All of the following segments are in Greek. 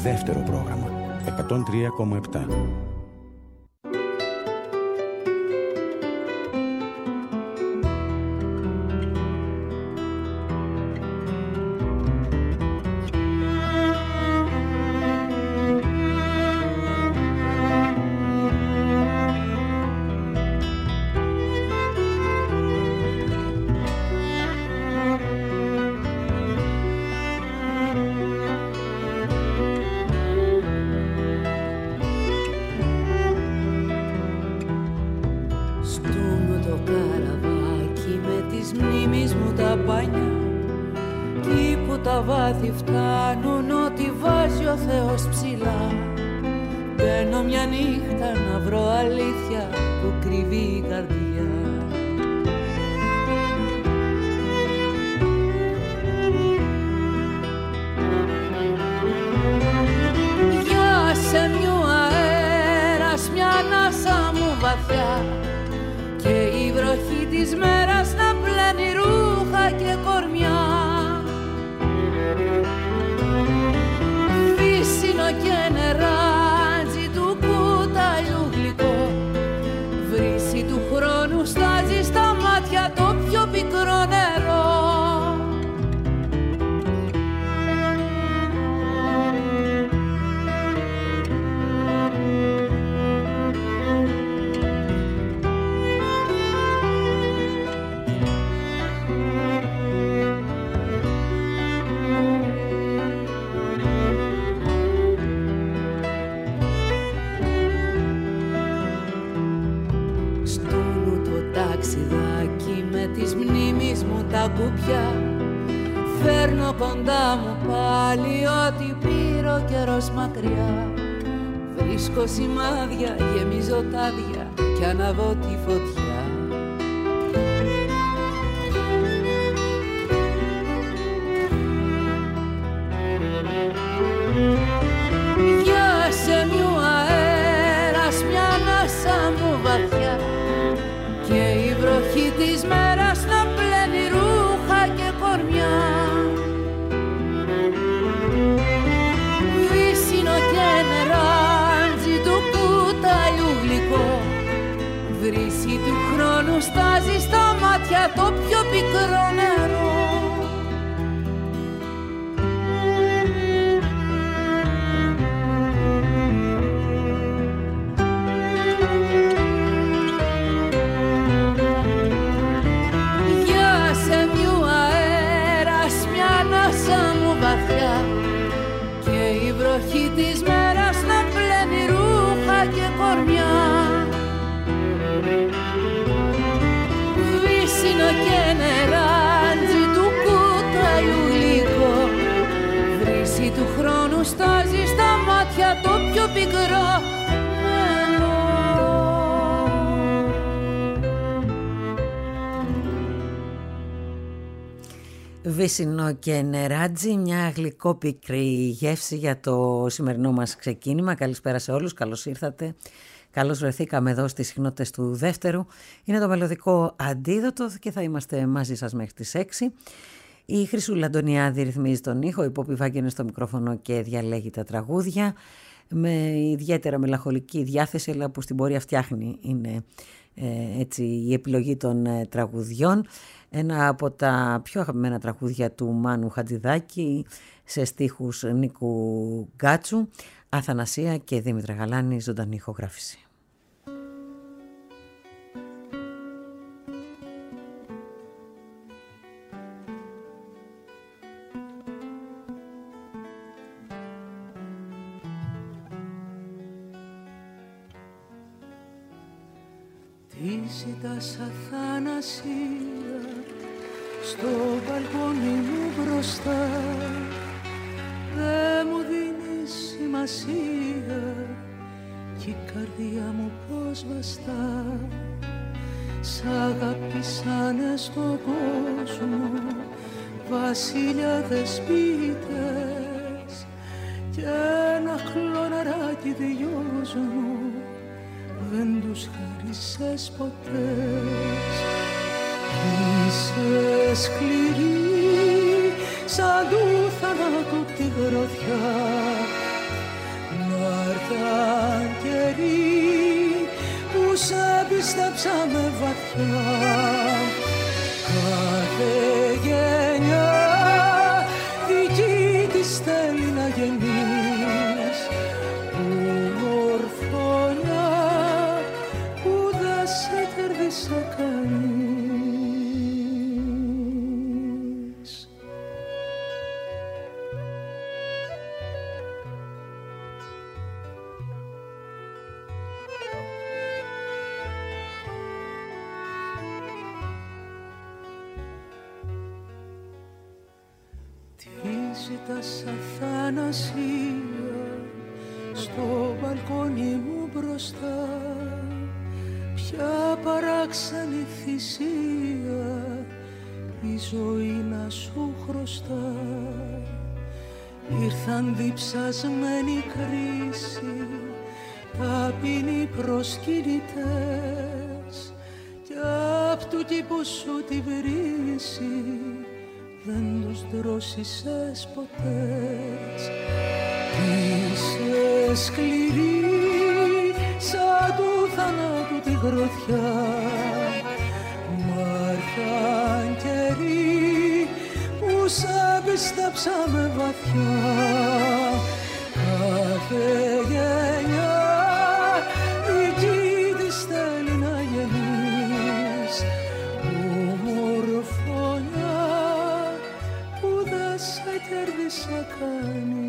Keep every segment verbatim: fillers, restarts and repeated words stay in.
δεύτερο πρόγραμμα εκατόν τρία κόμμα επτά. Φτάνουν ό,τι βάζει ο Θεός ψηλά. Μπαίνω μια νύχτα να βρω αλήθεια που κρύβει η καρδιά. Για σε μιου αέρας μια ανάσα μου βαθιά και η βροχή της μέρας να πλένει ρούχα και κορμιά. Και νεράτζι του κουταλιού γλυκό, βρύση του χρόνου στάζει στα μάτια το πιο πικρό νερό. Τα κουπιά φέρνω κοντά μου πάλι ό,τι πήρε ο καιρός μακριά. Βρίσκω σημάδια, γεμίζω τάδια κι αναβώ τη φωτιά. Για σε μιου αέρας μια ανάσα μου βαθιά και η βροχή της μέρας να πλένει ρούχα και κορμιά. Βύσσινο και νεράντζι του κουταλιού γλυκό, βρύση του χρόνου στάζει στα μάτια το πιο πικρό νερό. Και η βροχή της μέρας να πλένει ρούχα και κορμιά. Βύσσινο και νεράντζι του κουταλιού γλυκό, βρύση του χρόνου στάζει στα μάτια το πιο πικρό. Βύσσινο και νεράτζι, μια γλυκόπικρη γεύση για το σημερινό μας ξεκίνημα. Καλησπέρα σε όλους, καλώς ήρθατε. Καλώς βρεθήκαμε εδώ στις συχνότητες του δεύτερου. Είναι το μελωδικό αντίδοτο και θα είμαστε μαζί σας μέχρι τις έξι. Η Χρυσούλα Αντωνιάδη ρυθμίζει τον ήχο, η Πόπη Βάγγενε στο μικρόφωνο και διαλέγει τα τραγούδια με ιδιαίτερα μελαγχολική διάθεση, αλλά που στην πορεία φτιάχνει είναι ε, έτσι η επιλογή των ε, τραγουδιών. Ένα από τα πιο αγαπημένα τραγούδια του Μάνου Χατζηδάκη σε στίχους Νίκου Γκάτσου, Αθανασία και Δήμητρα Γαλάνη, ζωντανή ηχογράφηση. Τι ζητάς αθανασία στο μπαλκόνι μου μπροστά, δε μου δίνεις σημασία κι η καρδιά μου πως βαστά. Σ' αγαπήσανε στον κόσμο βασιλιάδες ποιητές και ένα χλωναράκι δυο δεν τους χαρίσες ποτέ. Είσαι σκληρή σαν του θανάτου τη γροθιά, σε πίστεψαμε βαθιά. Κάθε γενιά δική της θέλει να γεννείς, ομορφωνιά που δεν σε κέρδισε κανείς. Ζήτας αθανασία στο μπαλκόνι μου μπροστά, ποια παράξενη θυσία η ζωή να σου χρωστά. Ήρθαν διψασμένη κρίση, ταπεινοί προσκυνητές, κι απ' του κήπου σου τη βρύση δεν τους δρόσισες ποτέ. Είσαι σκληρή σαν του θανάτου τη γροθιά, μ' καιροί που σε πίστεψαμε βαθιά. Κάθε γενιά δική της θέλει να γεννείς, ομορφωνιά που δεν σε κέρδισε κανείς.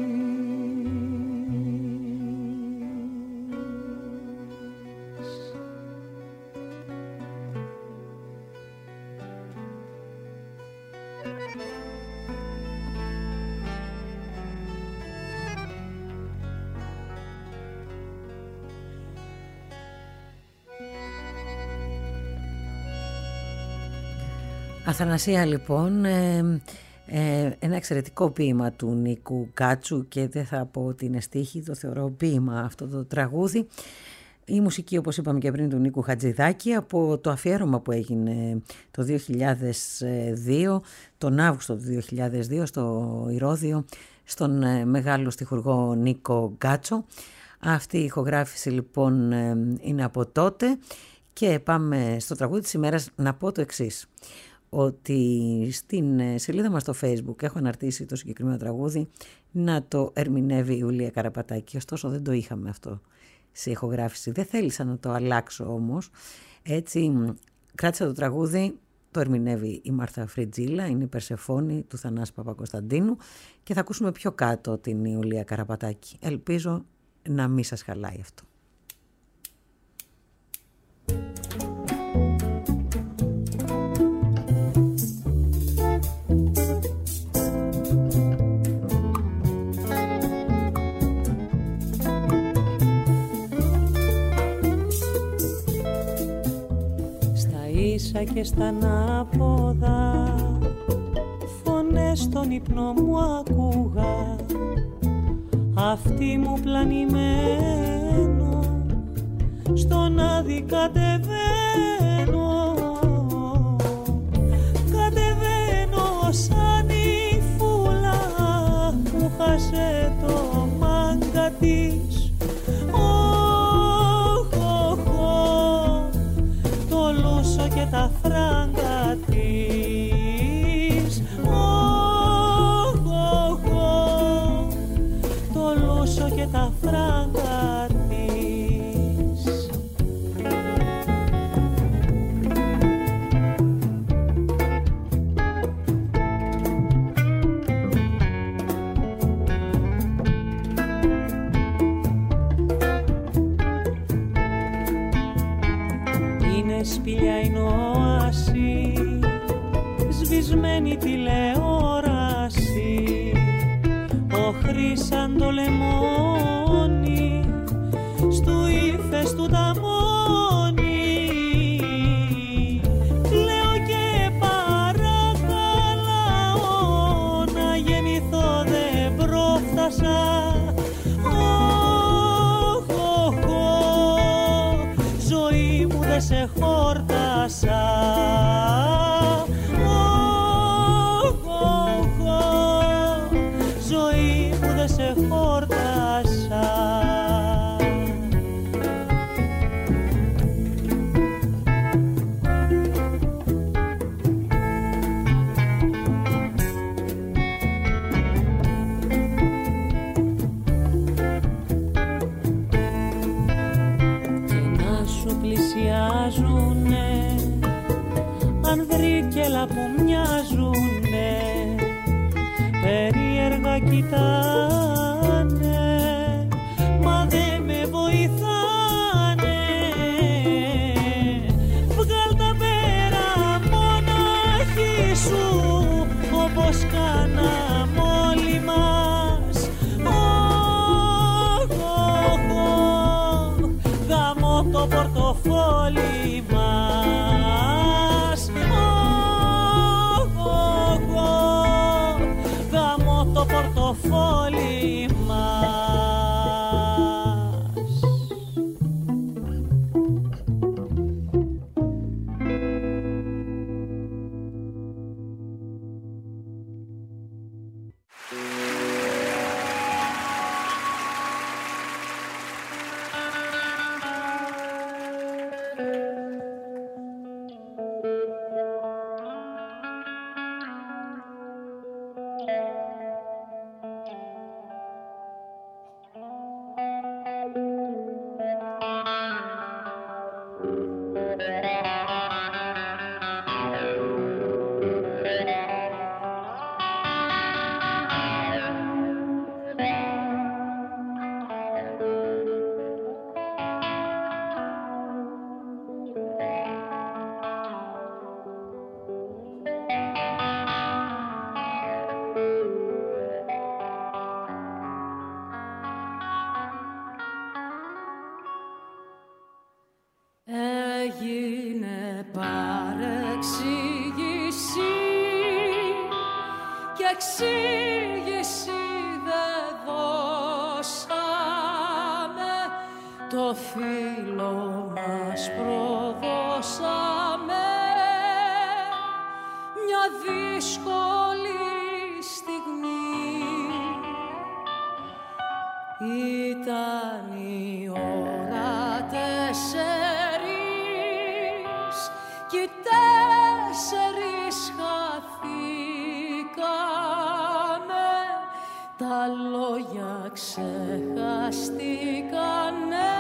Αθανασία λοιπόν, ε, ε, ένα εξαιρετικό ποίημα του Νίκου Γκάτσου και δεν θα πω ότι είναι στίχη, το θεωρώ ποίημα αυτό το τραγούδι. Η μουσική, όπως είπαμε και πριν, του Νίκου Χατζηδάκη από το αφιέρωμα που έγινε το δύο χιλιάδες δύο, τον Αύγουστο του δύο χιλιάδες δύο στο Ηρώδειο, στον ε, μεγάλο στιχουργό Νίκο Γκάτσο. Αυτή η ηχογράφηση λοιπόν ε, είναι από τότε και πάμε στο τραγούδι της ημέρας. Να πω το εξής, ότι στην σελίδα μας στο Facebook έχω αναρτήσει το συγκεκριμένο τραγούδι να το ερμηνεύει η Ιουλία Καραπατάκη. Ωστόσο δεν το είχαμε αυτό σε ηχογράφηση. Δεν θέλησα να το αλλάξω όμως. Έτσι κράτησα το τραγούδι, το ερμηνεύει η Μάρθα Φριτζίλα, είναι η Περσεφόνη του Θανάση Παπακοσταντίνου και θα ακούσουμε πιο κάτω την Ιουλία Καραπατάκη. Ελπίζω να μην σας χαλάει αυτό. Και στα ανάποδα φωνές στον ύπνο μου ακούγα, αυτή μου πλανημένο στον άδει κατεβαίνω, κατεβαίνω σαν η φούλα που χάσε το μάγκα της. Και τα φράγκα της, oh, oh, oh, το λούσο και τα φράγκα της. Είναι σπηλιά η νόαση, σβησμένη τηλεόραση, οχρή σαν το λεμόνι, στου ύφες του τα μόνη. Κλαίω και παρακαλάω να γεννηθώ, δεν πρόφτασα. Δεν σε χόρτασα, oh, oh, oh, ζωή μου δεν σε χόρτασα. μάτια που μοιάζουνε, περίεργα κοιτάνε, μα δε με βοηθάνε. Βγάλ' τα πέρα μονάχη σου, όπως κάναμε όλοι μας. Οχ, οχ, οχ, γαμώ το πορτοφόλι μας. Οχ, οχ, οχ, γαμώ το πορτοφόλι μας. Έγινε παρεξήγηση και εξήγηση δεν δώσαμε, το φίλο μας προδώσαμε, μια δύσκολη στιγμή ήταν η ώρα τέσσερις κι οι τέσσερις χαθήκαμε, τα λόγια ξεχαστήκανε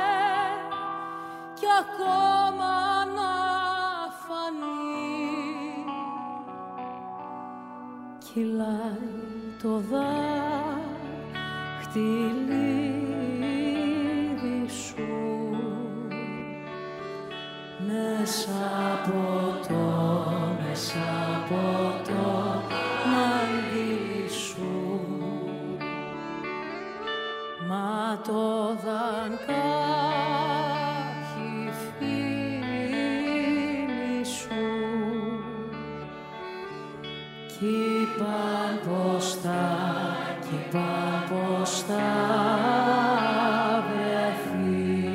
κι ακόμα να φανεί κυλάει το δάχτυλίδι σου μέσα από το, μέσα από το μαλλί σου, μα το δαγκάκι φίλοι σου κι είπαν πως θα, κι είπαν πως θα βρεθεί.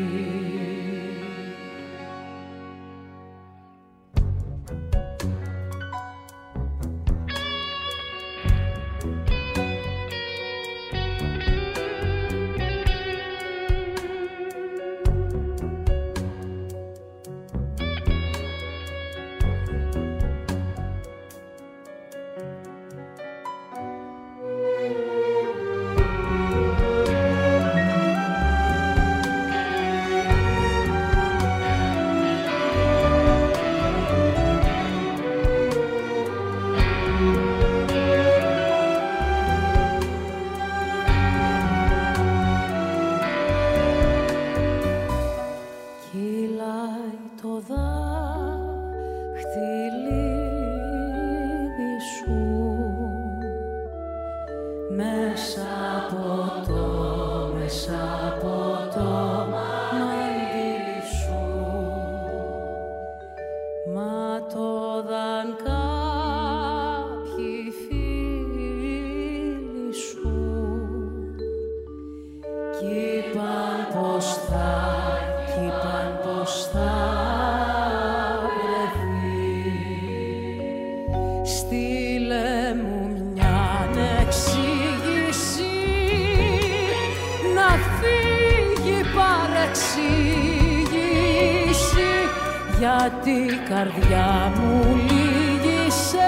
Γιατί η καρδιά μου λύγησε,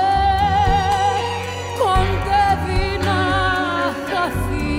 κοντεύει να χαθεί.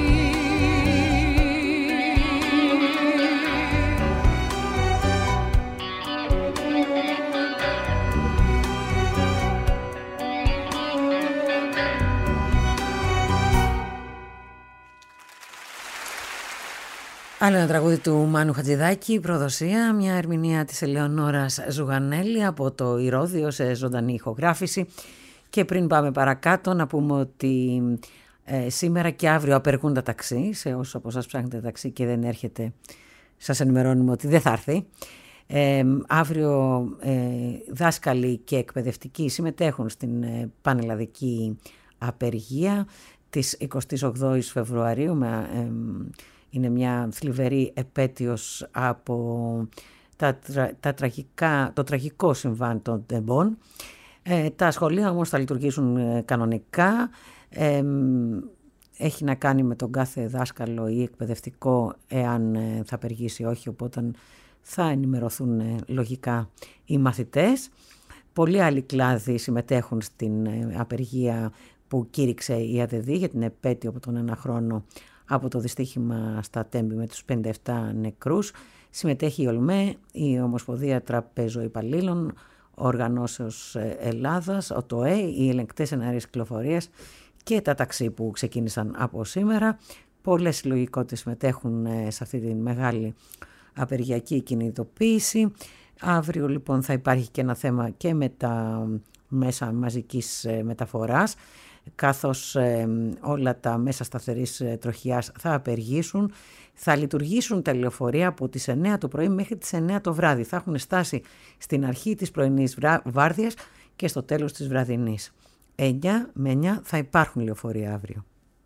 Άλλο ένα τραγούδι του Μάνου Χατζηδάκη, προδοσία, μια ερμηνεία της Ελεονόρας Ζουγανέλη από το Ηρώδειο σε ζωντανή ηχογράφηση. Και πριν πάμε παρακάτω να πούμε ότι ε, σήμερα και αύριο απεργούν τα ταξί. Σε όσους από εσάς ψάχνετε ταξί και δεν έρχεται, σας ενημερώνουμε ότι δεν θα έρθει. Ε, αύριο ε, δάσκαλοι και εκπαιδευτικοί συμμετέχουν στην ε, πανελλαδική απεργία της εικοστής όγδοης Φεβρουαρίου. Με, ε, είναι μια θλιβερή επέτειος από τα, τα τραγικά, το τραγικό συμβάν των τεμπών. Ε, τα σχολεία όμως θα λειτουργήσουν ε, κανονικά. Ε, έχει να κάνει με τον κάθε δάσκαλο ή εκπαιδευτικό εάν ε, θα απεργήσει ή όχι, οπότε θα ενημερωθούν ε, λογικά οι μαθητές. Πολλοί άλλοι κλάδοι συμμετέχουν στην ε, απεργία που κήρυξε η ΑΔΕΔΗ για την επέτειο από τον ένα χρόνο από το δυστύχημα στα Τέμπη με τους πενήντα επτά νεκρούς. Συμμετέχει η ΟΛΜΕ, η Ομοσπονδία Τραπεζοϊπαλλήλων, Οργανώσεως Ελλάδας, ο ΤΟΕ, οι ελεγκτές εναέριας κυκλοφορίας και τα ταξί που ξεκίνησαν από σήμερα. Πολλές συλλογικότητες συμμετέχουν σε αυτή τη μεγάλη απεργιακή κινητοποίηση. Αύριο λοιπόν θα υπάρχει και ένα θέμα και με τα μέσα μαζικής μεταφοράς, καθώς ε, όλα τα μέσα σταθερής ε, τροχιάς θα απεργήσουν. Θα λειτουργήσουν τα λεωφορεία από τις εννιά το πρωί μέχρι τις εννιά το βράδυ. Θα έχουν στάσει στην αρχή της πρωινής βάρδιας και στο τέλος της βραδινής. εννιά με εννιά θα υπάρχουν λεωφορεία αύριο.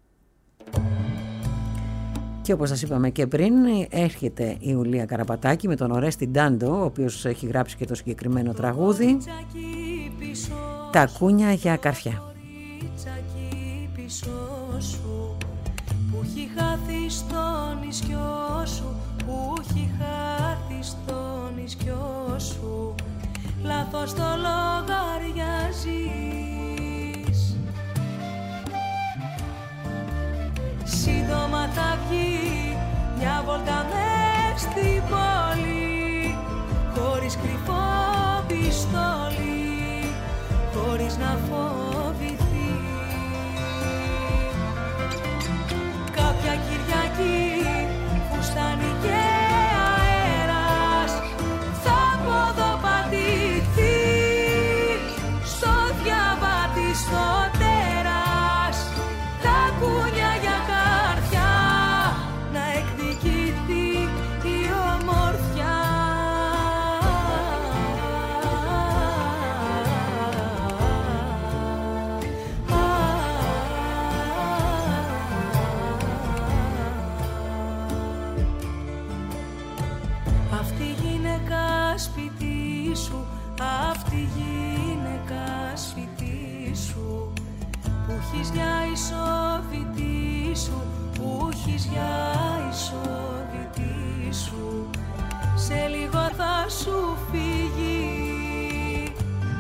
Και όπως σας είπαμε και πριν, έρχεται η Ιουλία Καραπατάκη με τον Ορέστη Ντάντο, ο οποίος έχει γράψει και το συγκεκριμένο τραγούδι «Τα κούνια για καρφιά». Που έχει χάθει στο νησιό σου, που έχει χάθει στο νησιό σου, λάθος το λογαριάζεις. Σύντομα θα βγει μια βόλτα μες στην πόλη, χωρίς κρυφό πιστόλι, χωρίς να φοβηθεί. Κάποια Κυριακή που στάνει και αέρας θα ποδοπατηθεί στο διαβάτη στο τέρας, τα κούνια για καρδιά να εκδικηθεί η ομορφιά. Αυτή γυναίκα σπίτι σου, αυτή γυναίκα σπίτι σου, που έχεις για ισοβητή σου, που έχεις για ισοβητή σου, σε λίγο θα σου φύγει.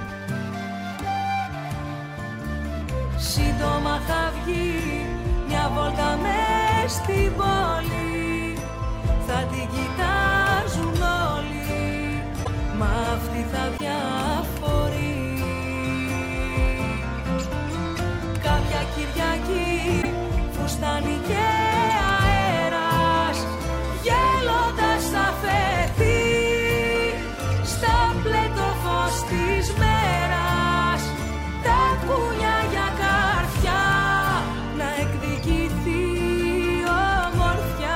Σύντομα θα βγει μια βόλτα μες στην πόλη, θα την κοιτάζουν όλοι, μα αυτή θα διαφορεί. Κάποια Κυριακή που στάνει και αέρας, γέλοντας θα φεθεί στα πλέτο φως της μέρας, τα κούνια για καρφιά να εκδικηθεί η ομορφιά.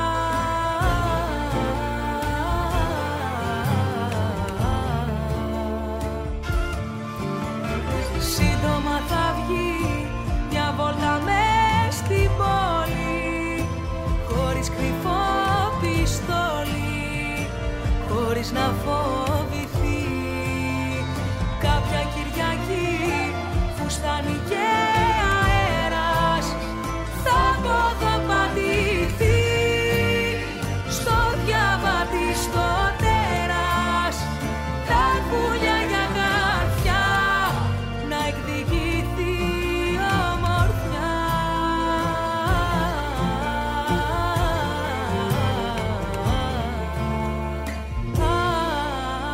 Σύντομα θα βγει μια βόλτα μες στην πόλη, χωρίς κρυφό πιστόλι, χωρίς να φοβηθεί. Κάποια Κυριακή που στάνει και αέρας θα ποδοπατηθεί στο διαβάτη στο τέρας, τα κούνια για καρφιά να εκδικηθεί η ομορφιά. Α,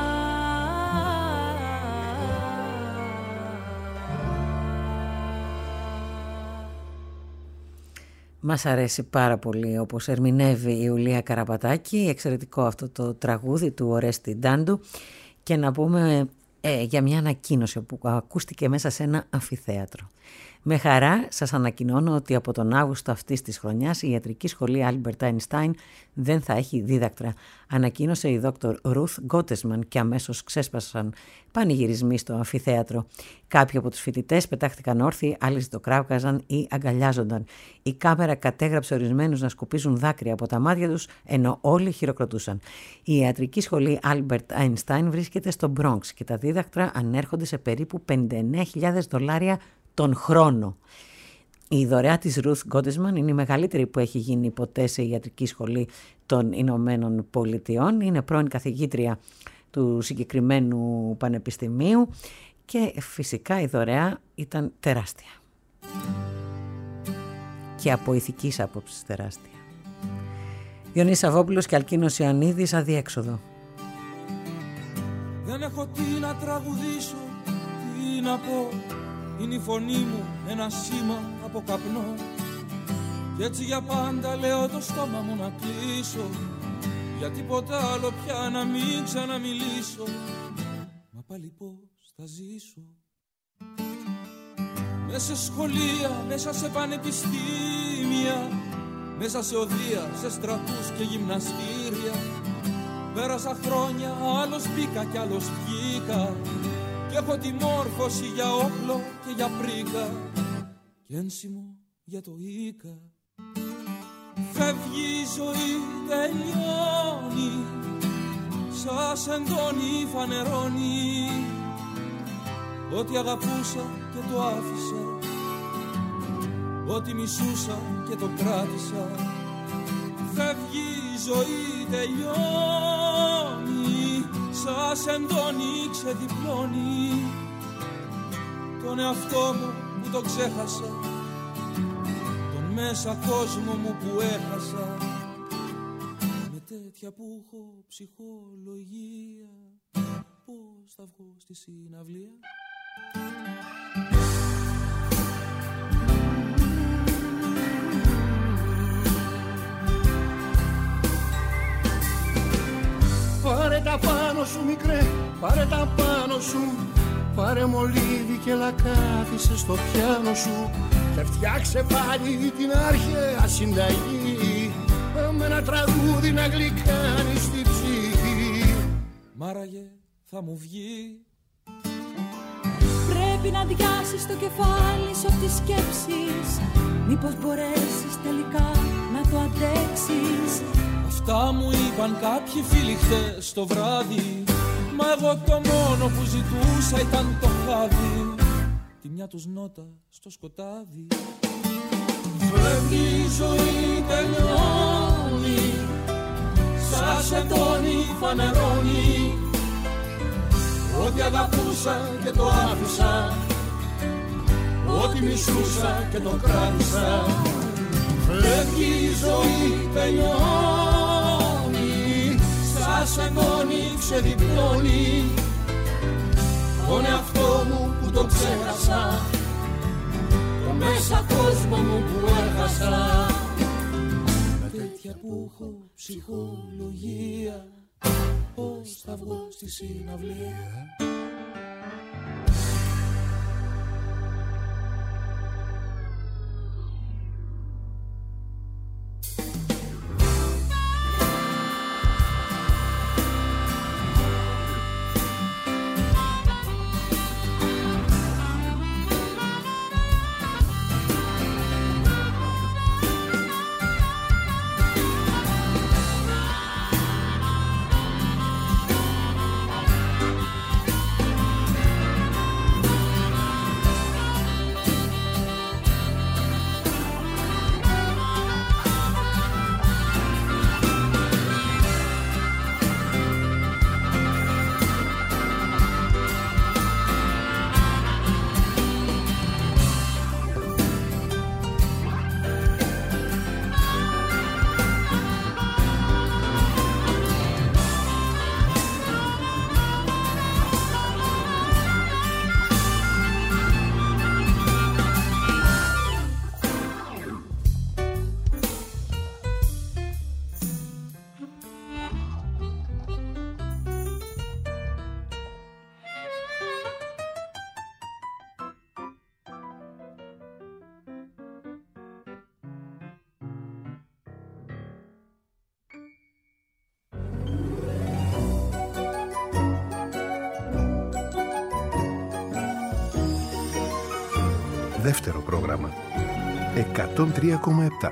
Μας αρέσει πάρα πολύ όπως ερμηνεύει η Ιουλία Καραπατάκη, εξαιρετικό αυτό το τραγούδι του Ορέστη Ντάντου. Και να πούμε ε, για μια ανακοίνωση που ακούστηκε μέσα σε ένα αμφιθέατρο. Με χαρά σας ανακοινώνω ότι από τον Αύγουστο αυτής της χρονιάς η Ιατρική Σχολή Άλμπερτ Άινστάιν δεν θα έχει δίδακτρα. Ανακοίνωσε η δόκτωρ Ρουθ Γκότεσμαν και αμέσως ξέσπασαν πανηγυρισμοί στο αμφιθέατρο. Κάποιοι από τους φοιτητές πετάχτηκαν όρθιοι, άλλοι ζητοκράβγαζαν ή αγκαλιάζονταν. Η κάμερα κατέγραψε ορισμένους να σκουπίζουν δάκρυα από τα μάτια τους, ενώ όλοι χειροκροτούσαν. Η Ιατρική Σχολή Άλμπερτ Άινστάιν βρίσκεται στο Μπρόγκς και τα δίδακτρα ανέρχονται σε περίπου πενήντα εννέα χιλιάδες δολάρια τον χρόνο. Η δωρεά της Ruth Gottesman είναι η μεγαλύτερη που έχει γίνει ποτέ σε ιατρική σχολή των Ηνωμένων Πολιτειών. Είναι πρώην καθηγήτρια του συγκεκριμένου πανεπιστημίου και φυσικά η δωρεά ήταν τεράστια. Και από ηθικής άποψης τεράστια. Διονύσης Σαββόπουλος και Αλκίνος Ιωαννίδης, Αδιέξοδο. Δεν έχω τι να τραγουδήσω, τι να πω. Είναι η φωνή μου ένα σήμα από καπνό. Κι έτσι για πάντα λέω το στόμα μου να κλείσω. Για τίποτα άλλο πια να μην ξαναμιλήσω. Μα πάλι πώς θα ζήσω. Μέσα σε σχολεία, μέσα σε πανεπιστήμια, μέσα σε οδεία, σε στρατούς και γυμναστήρια. Πέρασα χρόνια, άλλος μπήκα κι άλλος βγήκα. Κι έχω τη μόρφωση για όπλο και για πρίκα και ένσημο για το Ίκα. Φεύγει η ζωή, τελειώνει, σας εντώνει, φανερώνει. Ό,τι αγαπούσα και το άφησα, ό,τι μισούσα και το κράτησα. Φεύγει η ζωή, τελειώνει, σας εντώνει, ξεδιπλώνει. Τον εαυτό μου που το ξέχασα, τον μέσα κόσμο μου που έχασα. Με τέτοια που έχω ψυχολογία, πώς θα βγω στη συναυλία. Πάρε τα πάνω σου μικρέ, πάρε τα πάνω σου. Πάρε μολύβι και λακάθισε στο πιάνο σου. Και φτιάξε πάλι την αρχαία συνταγή, με ένα τραγούδι να γλυκάνεις την ψυχή. Μ' άραγε θα μου βγει. Πρέπει να αδειάσεις το κεφάλι σου απ' τις σκέψεις. Μήπως μπορέσεις τελικά να το αντέξεις. Αυτά μου είπαν κάποιοι φίλοι χτες το βράδυ. Μα εγώ το μόνο που ζητούσα ήταν το χάδι. Τη μια τους νότα στο σκοτάδι. Φεύγει η ζωή, τελειώνει, σας εντώνει, φανερώνει. Ό,τι αγαπούσα και το άφησα, ό,τι μισούσα και το κράτησα. Φεύγει η ζωή, τελειώνει, σας εντώνει, ξεδιπλώνει. Τον εαυτό μου που το ξέχασα, το μέσα κόσμο μου που έχασα. Με τέτοια που έχω ψυχολογία, πώς θα βγω στη συναυλία. δεύτερο πρόγραμμα. εκατόν τρία κόμμα επτά.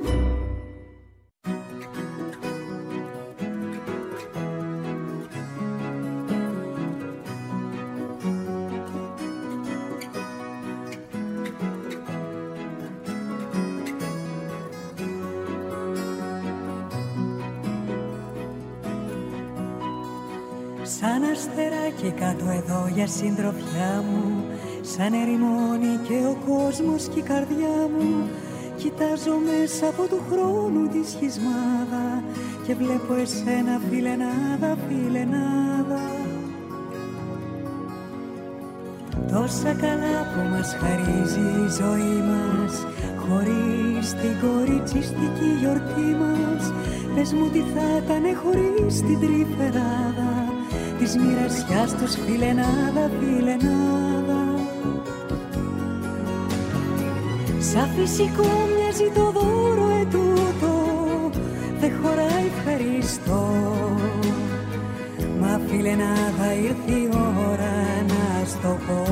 Σαν αστεράκι κάτω εδώ για συντροφιά μου, σαν ερημώνει και ο κόσμος και η καρδιά μου. Κοιτάζω μέσα από του χρόνου τη σχισμάδα και βλέπω εσένα φιλενάδα, φιλενάδα. Τόσα καλά που μας χαρίζει η ζωή μας, χωρίς την κοριτσιστική γιορτή μας. Πες μου τι θα ήτανε χωρίς την τρυφεράδα της μοιρασιάς τους, φιλενάδα, φιλενάδα. Σαν φυσικό μοιάζει το δώρο ετούτο, δεν χωράει ευχαριστώ. Μα φιλενάδα ήρθε η ώρα να στο πω.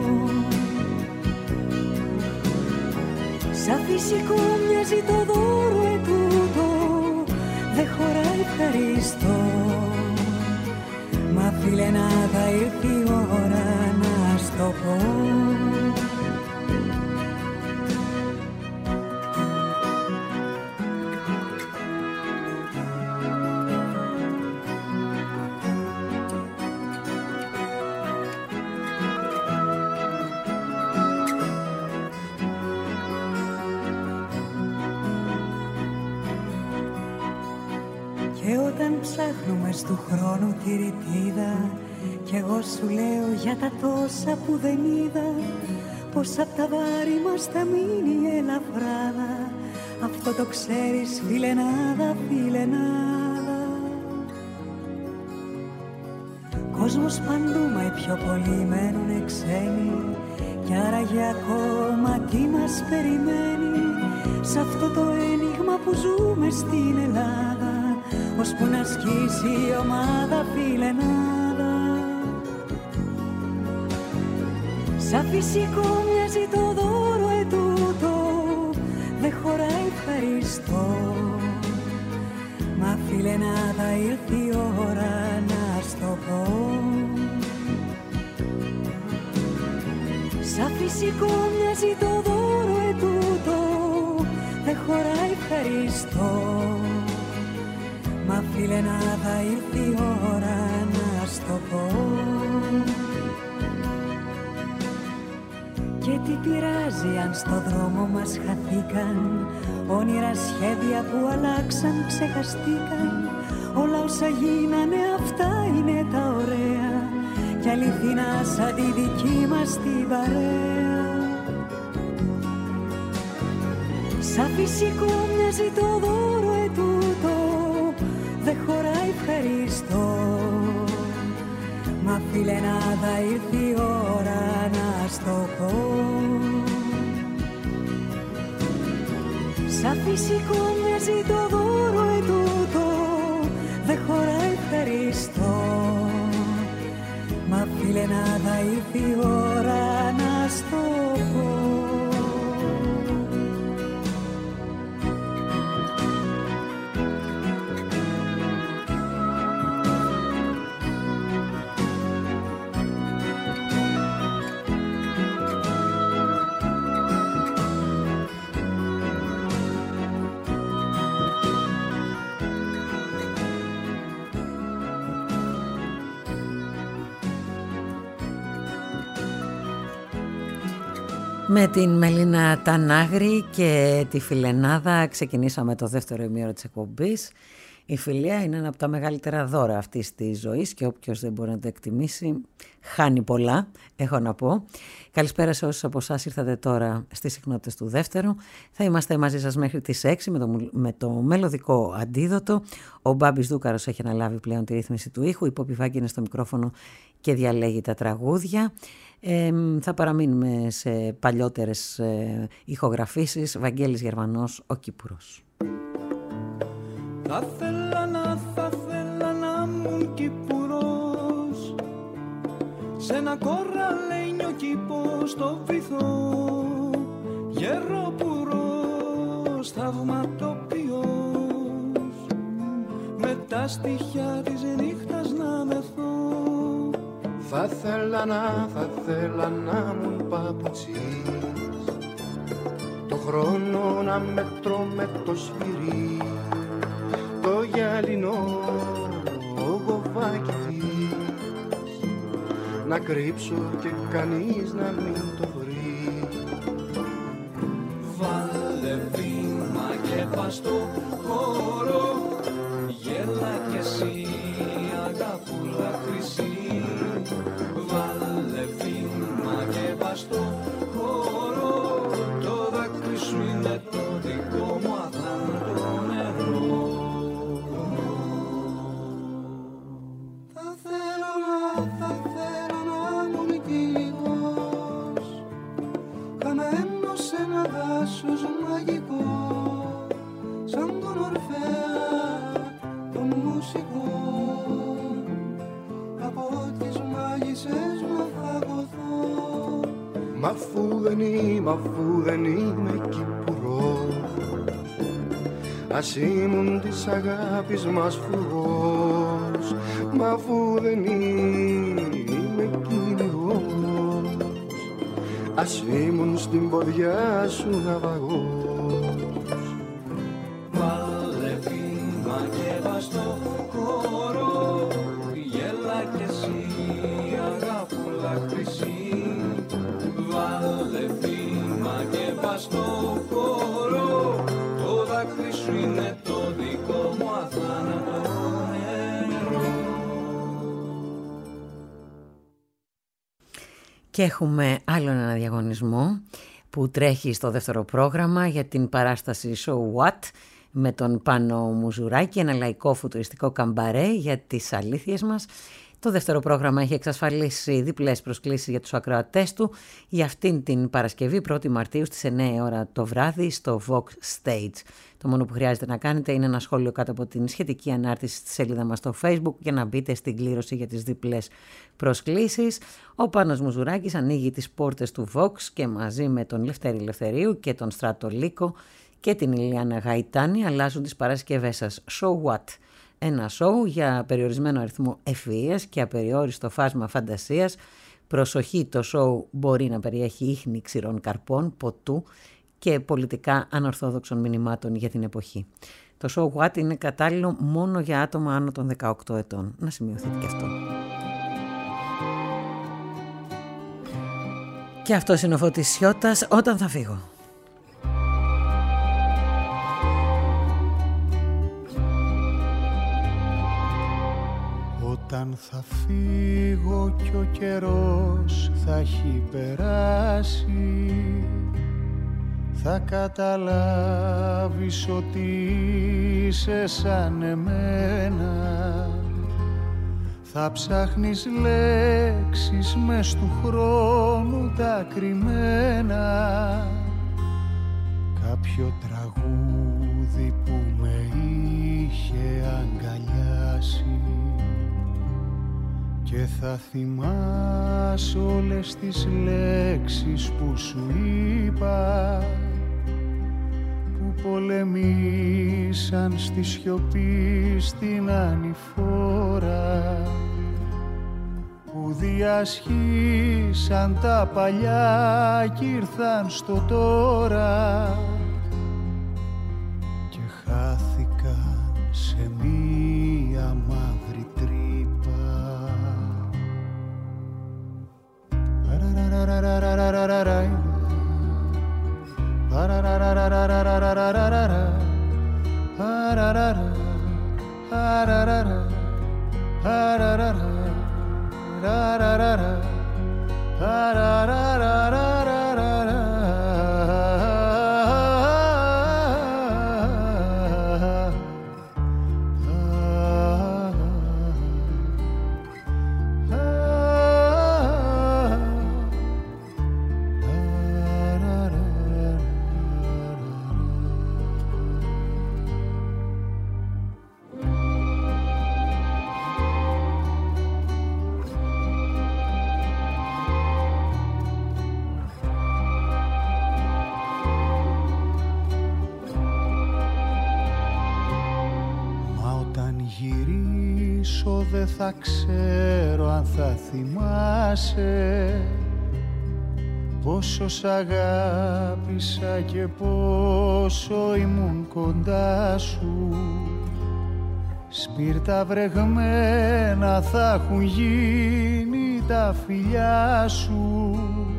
Σαν φυσικό μοιάζει το δώρο ετούτο, δεν χωράει ευχαριστώ. Μα φιλενάδα ήρθε η ώρα να στο πω. Ψάχνουμε του χρόνου τη ρητίδα κι εγώ σου λέω για τα τόσα που δεν είδα, πως απ' τα βάρη μας θα μείνει η ελαφράδα. Αυτό το ξέρεις, φιλενάδα, φιλενάδα. Κόσμος παντού, μα οι πιο πολλοί μένουνε ξένοι, κι άραγε ακόμα τι μας περιμένει σ' αυτό το ένιγμα που ζούμε στην Ελλάδα, ώσπου να σκίσει η ομάδα, φιλενάδα. Σαν φυσικό μοιάζει το δώρο ετούτο, δεν χωράει ευχαριστώ. Μα φιλενάδα ήρθε η ώρα να στο πω. Σαν φυσικό μοιάζει το δώρο ετούτο, δεν χωράει ευχαριστώ. Μα φιλενάδα ήρθε η ώρα να στο πω. Και τι πειράζει αν στο δρόμο μας χαθήκαν όνειρα, σχέδια που αλλάξαν, ξεχαστήκαν. Όλα όσα γίνανε αυτά είναι τα ωραία κι αληθινά σαν τη δική μας την παρέα. Σαν φυσικό μοιάζει το δώρο ετούτο, δεν χωράει ευχαριστώ. Μα φιλενάδα ήρθε η ώρα να στο πω. Σαν φυσικό μοιάζει το δώρο ετούτο, δεν χωράει ευχαριστώ. Μα φιλενάδα ήρθε η ώρα να στο πω. Με την Μελίνα Τανάγρη και τη φιλενάδα ξεκινήσαμε το δεύτερο ημίωρο της εκπομπής. Η φιλία είναι ένα από τα μεγαλύτερα δώρα αυτής της ζωής και όποιος δεν μπορεί να το εκτιμήσει χάνει πολλά, έχω να πω. Καλησπέρα σε όσους από εσάς ήρθατε τώρα στις συχνότητες του δεύτερου. Θα είμαστε μαζί σας μέχρι τις έξι με το, με το μελωδικό αντίδοτο. Ο Μπάμπης Δούκαρος έχει αναλάβει πλέον τη ρύθμιση του ήχου. Η Πόπη Βάγκη είναι στο μικρόφωνο και διαλέγει τα τραγούδια. Ε, θα παραμείνουμε σε παλιότερες ε, ηχογραφήσεις. Βαγγέλης Γερμανός, ο Κύπουρος. Θα θέλα να, θα θέλα να μουν Κύπουρος, σε ένα κοραλένιο κήπο στο βυθό. γεροπουρός, θαυματοποιός, με τα στοιχιά της νύχτας να μεθώ. Θα θέλα να, θα θέλα να μου παπουτσίς, το χρόνο να μετρώ με το σφυρί, το γυαλινό γοβάκι της, να κρύψω και κανείς να μην το βρει. Βάλε βήμα και πας στο χώρο, γέλα κι εσύ αγαπούλα χρυσή. Βάλε βήμα και πας στο χώρο, το δάκρυ σου είναι το δικό μου αθάνατο νερό. Θα θέλω να, θα θέλω να μου νικηγός, χαμένο σε ένα δάσος μαγικό, σαν τον Ορφέα τον μουσικό. Από τις μάγισσες μου θα δοθώ. Μ' αφού δεν είμαι, αφού δεν είμαι κυπουρός, ας ήμουν της αγάπης μας φουρός. Μ' αφού δεν είμαι κυνηγός, ας ήμουν στην ποδιά σου ναυαγός. Βάλε βήμα και πας στο χώρο, γέλα κι εσύ αγάπουλα χρυσή. Βάλε βήμα και πας στο χώρο, το δάκρυ σου είναι το δικό μου αθάνατο νερό. Και έχουμε άλλο ένα διαγωνισμό που τρέχει στο δεύτερο πρόγραμμα για την παράσταση So What με τον Πάνο Μουζουράκη, ένα λαϊκό φουτουριστικό καμπαρέ για τις αλήθειες μας. Το δεύτερο πρόγραμμα έχει εξασφαλίσει διπλές προσκλήσεις για τους ακροατές του για αυτήν την Παρασκευή πρώτη Μαρτίου στις εννιά η ώρα το βράδυ στο Vox Stage. Το μόνο που χρειάζεται να κάνετε είναι ένα σχόλιο κάτω από την σχετική ανάρτηση στη σελίδα μας στο Facebook για να μπείτε στην κλήρωση για τις διπλές προσκλήσεις. Ο Πάνος Μουζουράκης ανοίγει τις πόρτες του Vox και μαζί με τον Λευτέρη Λευθερίου και τον Στράτο Λύκο και την Ηλιάνα Γαϊτάνη αλλάζουν τις Παρασκευές σας. So What? Ένα σοου για περιορισμένο αριθμό ευφυΐας και απεριόριστο φάσμα φαντασίας. Προσοχή, το σοου μπορεί να περιέχει ίχνη ξηρών καρπών, ποτού και πολιτικά ανορθόδοξων μηνυμάτων για την εποχή. Το σοου What είναι κατάλληλο μόνο για άτομα άνω των δεκαοκτώ ετών. Να σημειωθείτε και αυτό. Και αυτός είναι ο Φώτης Σιώτας, Όταν θα φύγω. Όταν θα φύγω κι ο καιρός θα έχει περάσει, θα καταλάβεις ότι είσαι σαν εμένα. Θα ψάχνεις λέξεις μες του χρόνου τα κρυμμένα, κάποιο τραγούδι που με είχε αγκαλιάσει. Και θα θυμάσαι όλες τις λέξεις που σου είπα, που πολεμήσαν στη σιωπή στην ανηφόρα, που διασχίσαν τα παλιά κι ήρθαν στο τώρα και χάθηκαν σε μία μαύρη τρύπα. πόσο δεν θα ξέρω αν θα θυμάσαι, πόσο σ' αγάπησα και πόσο ήμουν κοντά σου. Σπίρτα βρεγμένα θα έχουν γίνει τα φιλιά σου.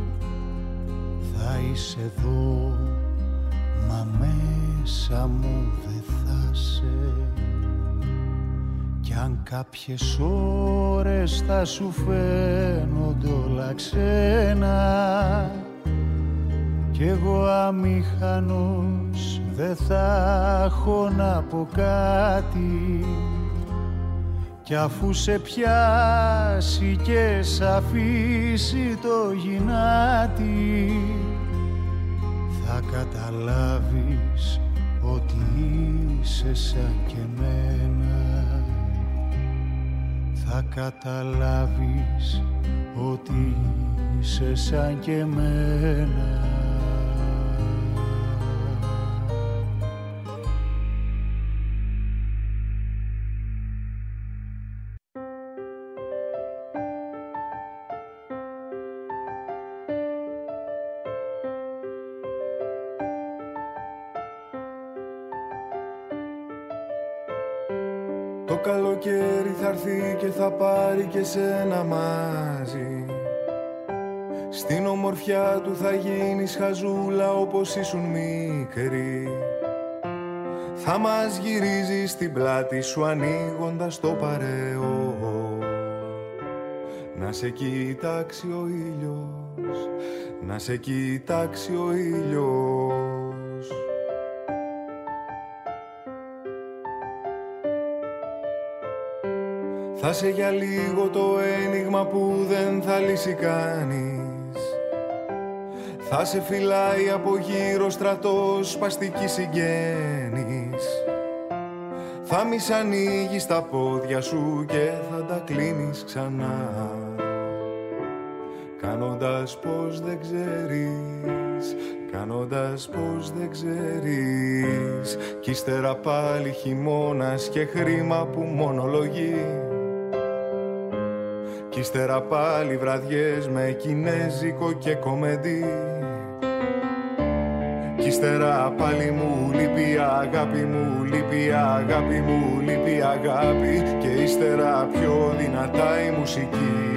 Θα είσαι εδώ, μα μέσα μου δεν θα σε. Κι αν κάποιες ώρες θα σου φαίνονται όλα ξένα, κι εγώ αμήχανος δεν θα έχω να πω κάτι. Κι αφού σε πιάσει και σ' αφήσει το γυνάτι, θα καταλάβεις ότι είσαι σαν και εμένα. Θα καταλάβεις ότι είσαι σαν και εμένα. Το καλοκαίρι θα έρθει και θα πάρει και σένα μαζί. Στην ομορφιά του θα γίνεις χαζούλα όπως ήσουν μικρή. Θα μας γυρίζει στην πλάτη σου ανοίγοντας το παρέο. Να σε κοιτάξει ο ήλιος, να σε κοιτάξει ο ήλιος. Θα σε για λίγο το ένιγμα που δεν θα λύσει κανείς. Θα σε φυλάει από γύρω στρατός σπαστική συγγένης. Θα μη σ' ανοίγεις τα πόδια σου και θα τα κλείνεις ξανά, κάνοντας πως δεν ξέρεις, κάνοντας πως δεν ξέρεις. Κι ύστερα πάλι χειμώνας και χρήμα που μονολογεί. Κι ύστερα πάλι βραδιές με κινέζικο και κομεντί. Κι ύστερα πάλι μου λείπει αγάπη μου, λείπει αγάπη μου, λείπει αγάπη. Και ύστερα πιο δυνατά η μουσική.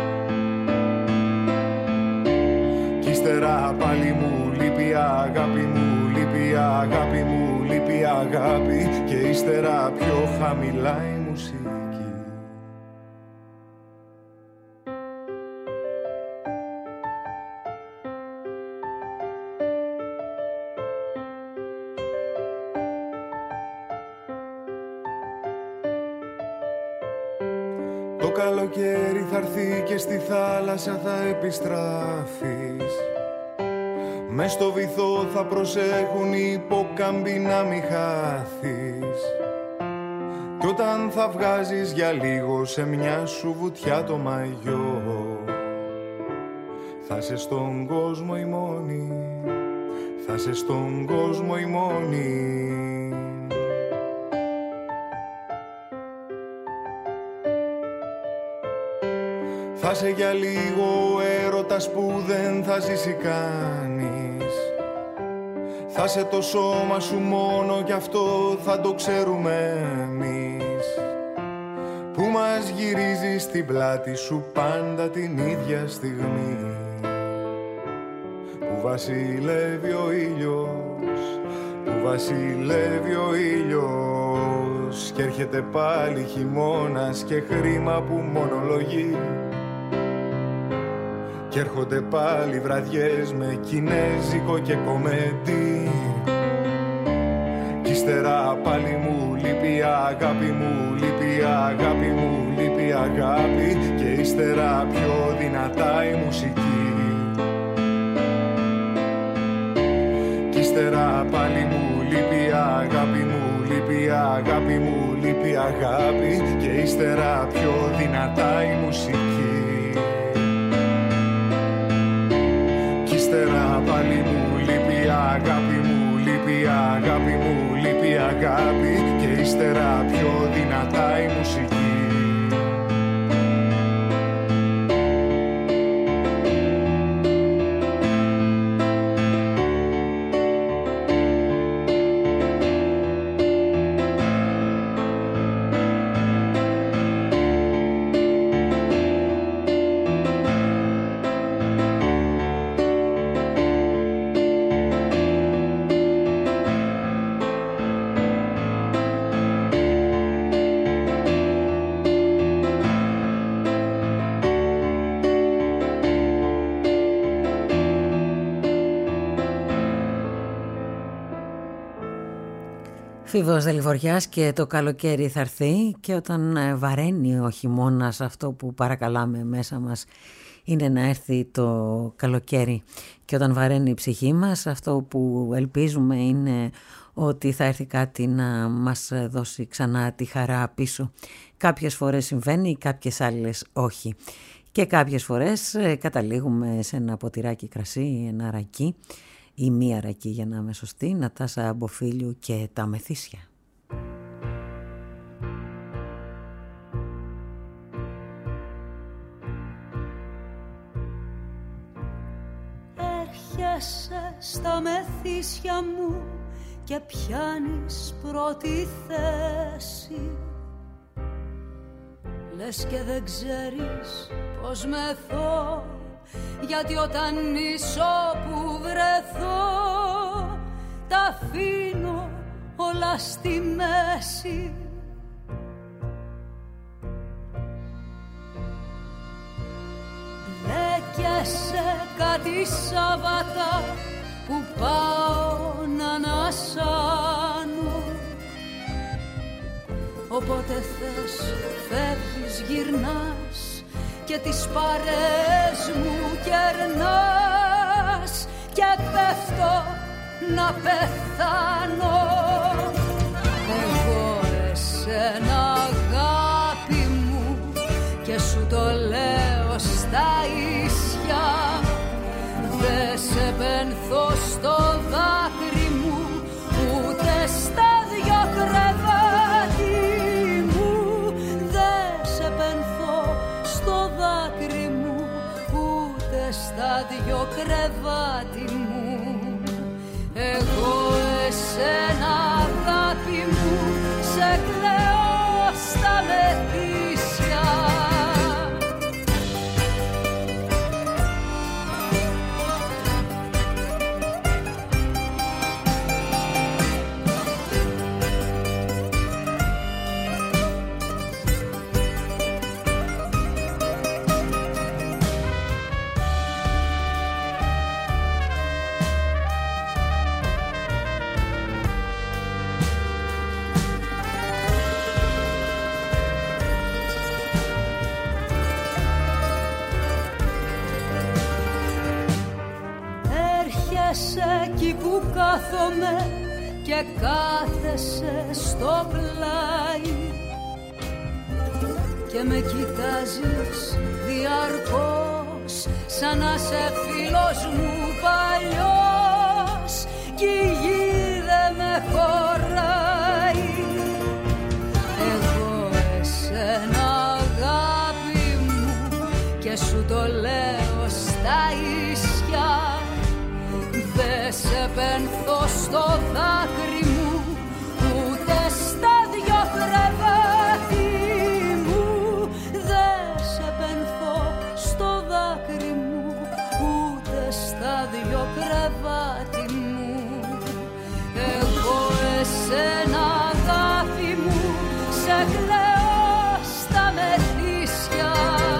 Κι ύστερα πάλι μου λείπει αγάπη μου, λείπει αγάπη μου, λείπει αγάπη. Και ύστερα πιο χαμηλά η μουσική. Το καλοκαίρι θα έρθει και στη θάλασσα θα επιστράφεις. Μες στο βυθό θα προσέχουν οι υπόκαμποι να μη χάθεις. Κι όταν θα βγάζεις για λίγο σε μια σου βουτιά το μαγιό, θα σε στον κόσμο η μόνη, θα σε στον κόσμο η μόνη. Θα σε για λίγο ο έρωτας που δεν θα ζήσει κανείς. Θα σε το σώμα σου μόνο κι αυτό θα το ξέρουμε εμείς. Που μας γυρίζει στην πλάτη σου πάντα την ίδια στιγμή. Που βασιλεύει ο ήλιος, που βασιλεύει ο ήλιος. Κι έρχεται πάλι χειμώνας και χρήμα που μονολογεί. Κι έρχονται πάλι βραδιές με κινέζικο και κομεντί. Κι ύστερα πάλι μου λείπει αγάπη μου, λείπει αγάπη μου, λείπει αγάπη. Και ύστερα πιο δυνατά η μουσική. Κι ύστερα πάλι μου λείπει αγάπη μου, λείπει αγάπη μου, λείπει αγάπη. Και ύστερα πιο δυνατά η μουσική. Ύστερα πάλι μου λείπει αγάπη μου, λείπει αγάπη μου, λείπει αγάπη. Και ύστερα πιο δυνατά η μουσική. Φίβος Δελιβοριάς και το καλοκαίρι θα έρθει, και όταν βαραίνει ο χειμώνας, αυτό που παρακαλάμε μέσα μας είναι να έρθει το καλοκαίρι, και όταν βαραίνει η ψυχή μας, αυτό που ελπίζουμε είναι ότι θα έρθει κάτι να μας δώσει ξανά τη χαρά πίσω. Κάποιες φορές συμβαίνει, κάποιες άλλες όχι. Και κάποιες φορές καταλήγουμε σε ένα ποτηράκι κρασί, ένα ρακί ή μία ρακί για να είμαι σωστή, Νατάσα Μποφίλιου και τα Μεθύσια. Έρχεσαι στα μεθύσια μου και πιάνεις πρώτη θέση, λες και δεν ξέρεις πως μεθώ, γιατί όταν νησώ που βρεθώ τα αφήνω όλα στη μέση. Δέκεσαι κάτι Σάββατα που πάω να ανασάνω, όποτε θες φεύγεις, γυρνάς και τις παρέες μου κερνάς, και πέφτω να πεθάνω. Εγώ εσένα αγάπη μου, και σου το λέω στα ίσια, δε σε πενθώ στο δάκρυ μου, ούτε στα δυο κρεβάτι μου. Δε σε πενθώ στο δάκρυ μου, ούτε στα δυο κρεβάτι μου. Εγώ εσένα αγάπη μου, σε κλαίω στα μεθύσια. Εκεί που κάθομαι και κάθεσαι στο πλάι και με κοιτάζεις διαρκώς, σαν να σε φίλος μου παλιός, κι η γη δε με χωράει. Εγώ εσένα αγάπη μου, και σου το λέω στα ίσια, δε σε πενθώ στο δάκρυ μου, ούτε στα δυο κρεβάτι μου. Δε σε πενθώ στο δάκρυ μου, ούτε στα δυο κρεβάτι μου. Εγώ εσένα αγάπη μου, σε κλαίω στα μεθύσια.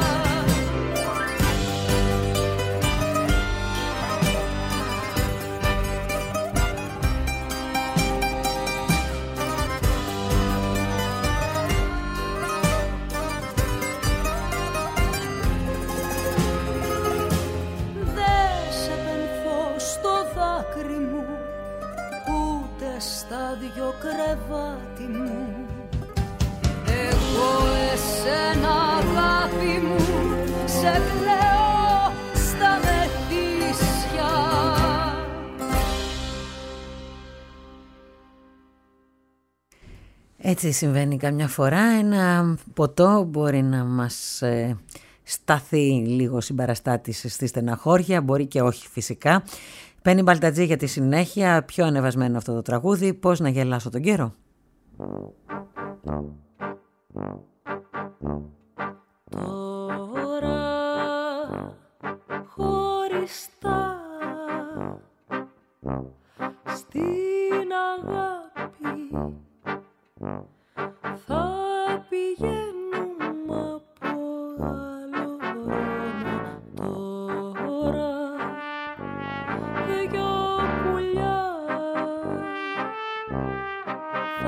Στα δυο κρεβάτι μου. Εγώ εσένα αγάπη μου, σε κλαίω στα μεθύσια. Έτσι συμβαίνει καμιά φορά. Ένα ποτό μπορεί να μας ε, σταθεί λίγο συμπαραστάτης στη στεναχώρια, μπορεί και όχι φυσικά. Πέννη Μπαλτατζή για τη συνέχεια, πιο ανεβασμένο αυτό το τραγούδι, πώς να γελάσω τον καιρό. Τώρα χωριστά στην αγάπη θα πηγαίνουμε από άλλο δρόμο. Τώρα δυο πουλιά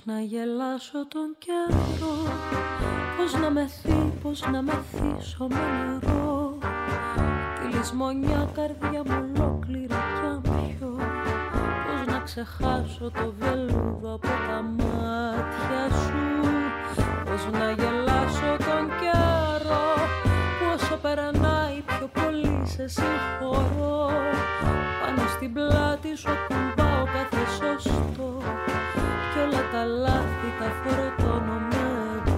να γελάσω τον καιρό, πώς να μεθεί, πώς να μεθύσω με νερό τη λησμονιά καρδιά μου ολόκληρη κι αν πιω, πώς να ξεχάσω το βελούδο από τα μάτια σου, πώς να γελάσω τον καιρό που όσο περνάει πιο πολύ σε συγχωρώ, πάνω στην πλάτη σου ακουμπάω κάθε σωστό κι όλα τα λάθη τα φορτώνω με εγώ.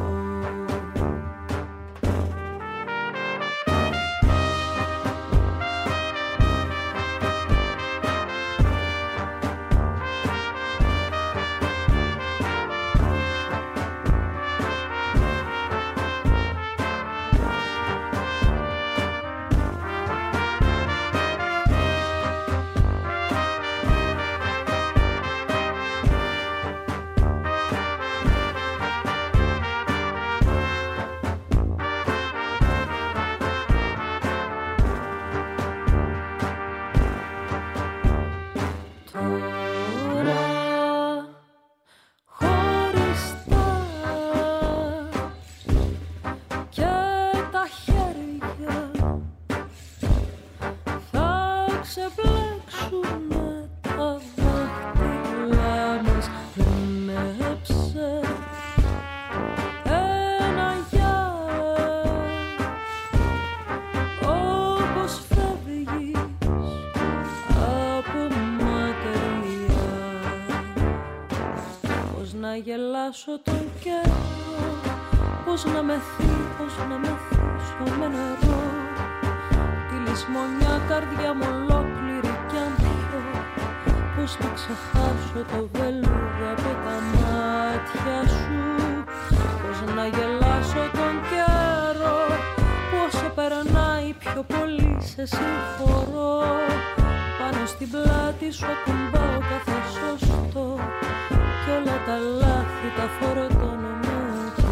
Γελάσω τον καιρό, πώς να μεθεί, πώς να μεθύσω με νερό τη λησμονιά καρδιά μου ολόκληρη κι αν πιω, πώς να ξεχάσω το βελούδι από τα μάτια σου, πώς να γελάσω τον καιρό που όσο περνάει πιο πολύ σε συγχωρώ, πάνω στην πλάτη σου ακουμπάω κάθε σωστό κι όλα τα λάθη τα φορτώνω με εγώ.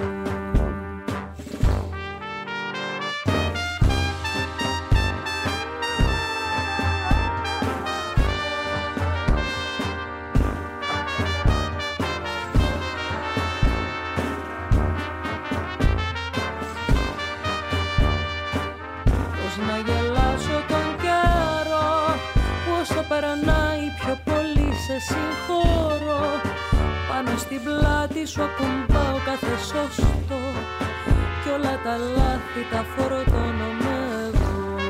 Πώς να γελάσω τον καιρό που όσο περνάει πιο πολύ σε συγχωρώ, πάνω στην πλάτη σου ακουμπάω κάθε σωστό κι όλα τα λάθη τα φορτώνω με εγώ.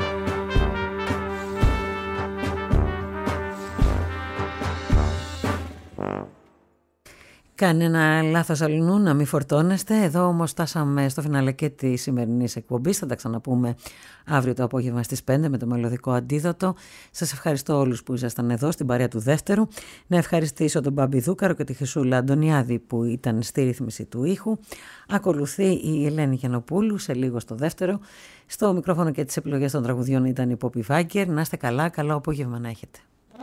Κανένα λάθος αλληνού να μην φορτώνεστε. Εδώ όμως φτάσαμε στο φινάλε και τη σημερινής εκπομπής. Θα τα ξαναπούμε αύριο το απόγευμα στις πέντε με το μελωδικό αντίδοτο. Σας ευχαριστώ όλους που ήσασταν εδώ στην παρέα του δεύτερου. Να ευχαριστήσω τον Μπάμπη Δούκαρο και τη Χρυσούλα Αντωνιάδη που ήταν στη ρύθμιση του ήχου. Ακολουθεί η Ελένη Γιαννοπούλου σε λίγο στο δεύτερο. Στο μικρόφωνο και τις επιλογές των τραγουδιών ήταν η Πόπη Βάγκερ. Να είστε καλά, καλό απόγευμα να έχετε.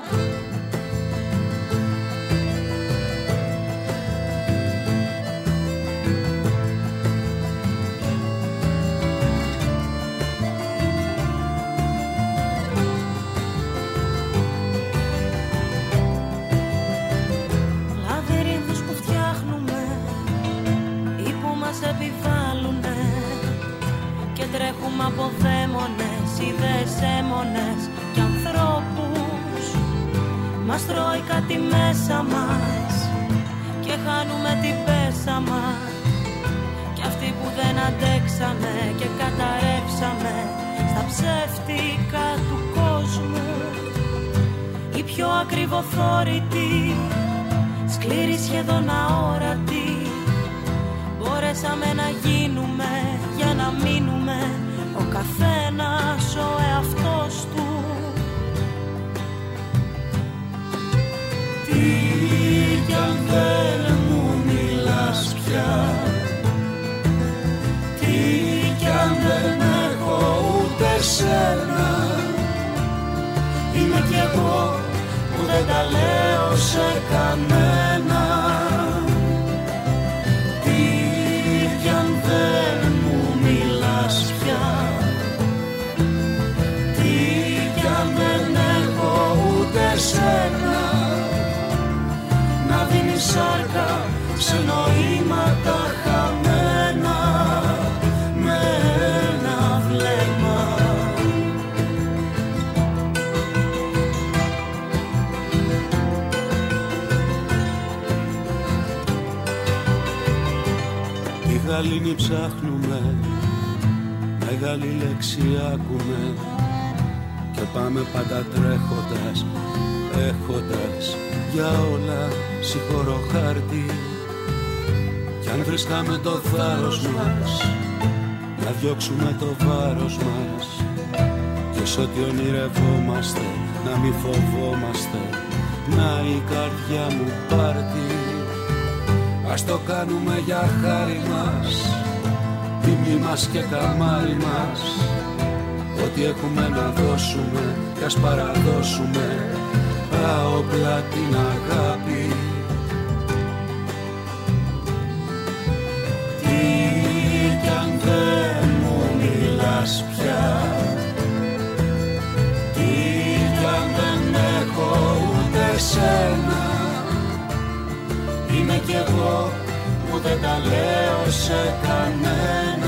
Τρέχουμε από δαίμονες, ιδέες έμονες και ανθρώπους. Μας τρώει κάτι μέσα μας και χάνουμε την πέσα μας. Κι αυτοί που δεν αντέξαμε και καταρρεύσαμε στα ψεύτικα του κόσμου, οι πιο ακριβοθόρητοι, σκληροί σχεδόν αόρατοι, μπορέσαμε να γίνουμε για να μείνουμε ο καθένας ο εαυτός του. Τι κι αν δεν μου μιλάς πια, τι κι αν δεν έχω ούτε σένα, είμαι κι εγώ που δεν τα λέω σε κανένα. Τι κι αν δεν μου μιλάς πια, τι κι αν δεν έχω ούτε σένα, να δίνει σάρκα γαλήνη ψάχνουμε, μεγάλη λέξη άκουμε και πάμε πάντα τρέχοντας, έχοντας για όλα συγχωρώ χάρτη. Κι αν βρίσκαμε το θάρρος μας, να διώξουμε το βάρος μας και σ' ό,τι ονειρευόμαστε να μη φοβόμαστε, να η καρδιά μου πάρτι. Ας το κάνουμε για χάρη μας, τιμή μας και καμάρι μας, ό,τι έχουμε να δώσουμε κι ας παραδώσουμε άοπλα την αγάπη. Τι κι αν δεν μου μιλάς πια, τι κι αν δεν έχω ούτε σένα, είμαι κι εγώ που δεν τα λέω σε κανένα.